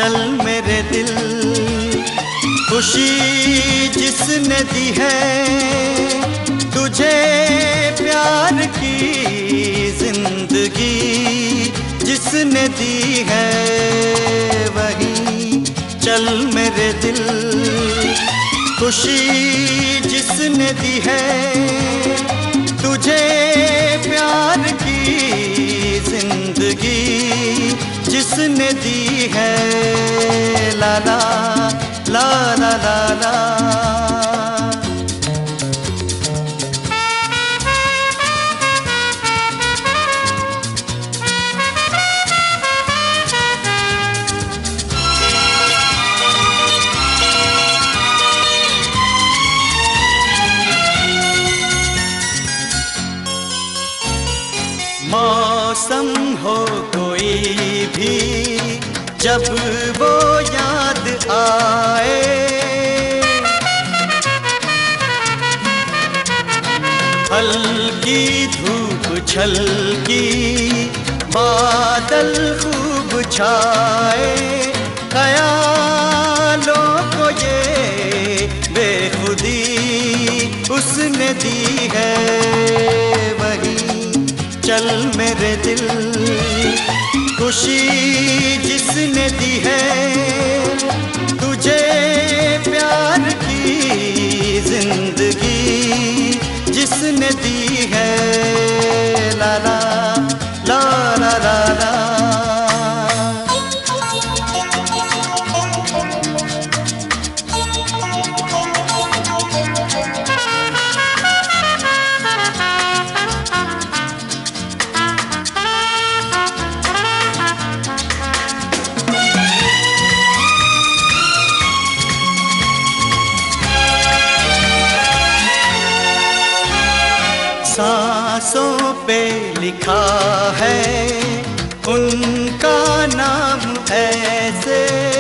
चल मेरे दिल, खुशी जिसने दी है तुझे, प्यार की जिंदगी जिसने दी है, वही चल मेरे दिल, खुशी जिसने दी है तुझे, प्यार की जिंदगी जिसने दी है, ला ला ला ला ला ला। मौसम हो कोई भी जब वो याद आए, हल्की धूप छलकी बादल खूब छाए, ख्यालों को ये बेखुदी उसने दी है, वही चल मेरे दिल, खुशी जिसने दी है तुझे, प्यार की जिंदगी जिसने दी है, ला ला ला ला ला ला। सांसों पे लिखा है उनका नाम ऐसे,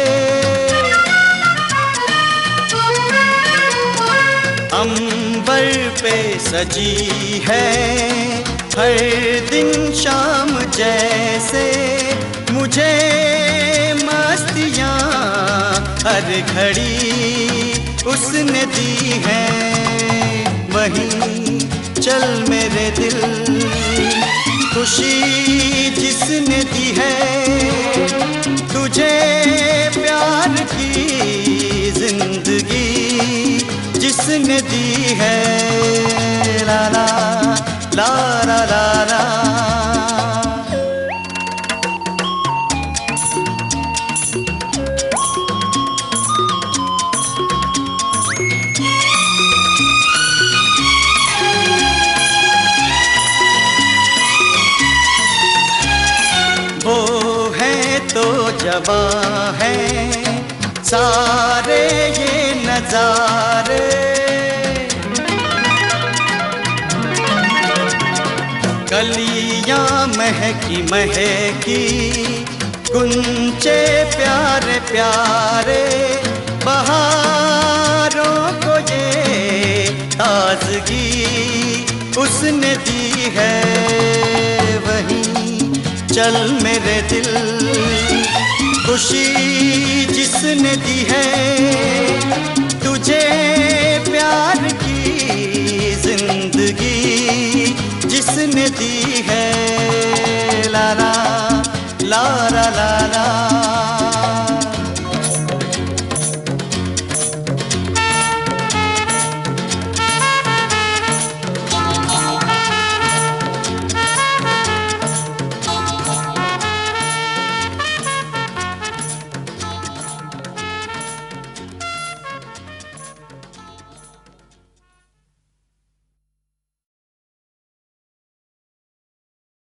अंबर पे सजी है हर दिन शाम जैसे, मुझे मस्तियाँ हर घड़ी उसने दी है, वही चल मेरे दिल, खुशी जिसने दी है तुझे, प्यार की जिंदगी जिसने दी है, ला ला ला ला ला ला। वो है तो जवां है सारे ये नजारे, कलियां महकी महकी गुंचे प्यारे प्यारे, बहारों को ये ताजगी उसने दी है, वही चल मेरे दिल, खुशी जिसने दी है तुझे, प्यार की जिंदगी जिसने दी है, ला ला ला ला ला ला।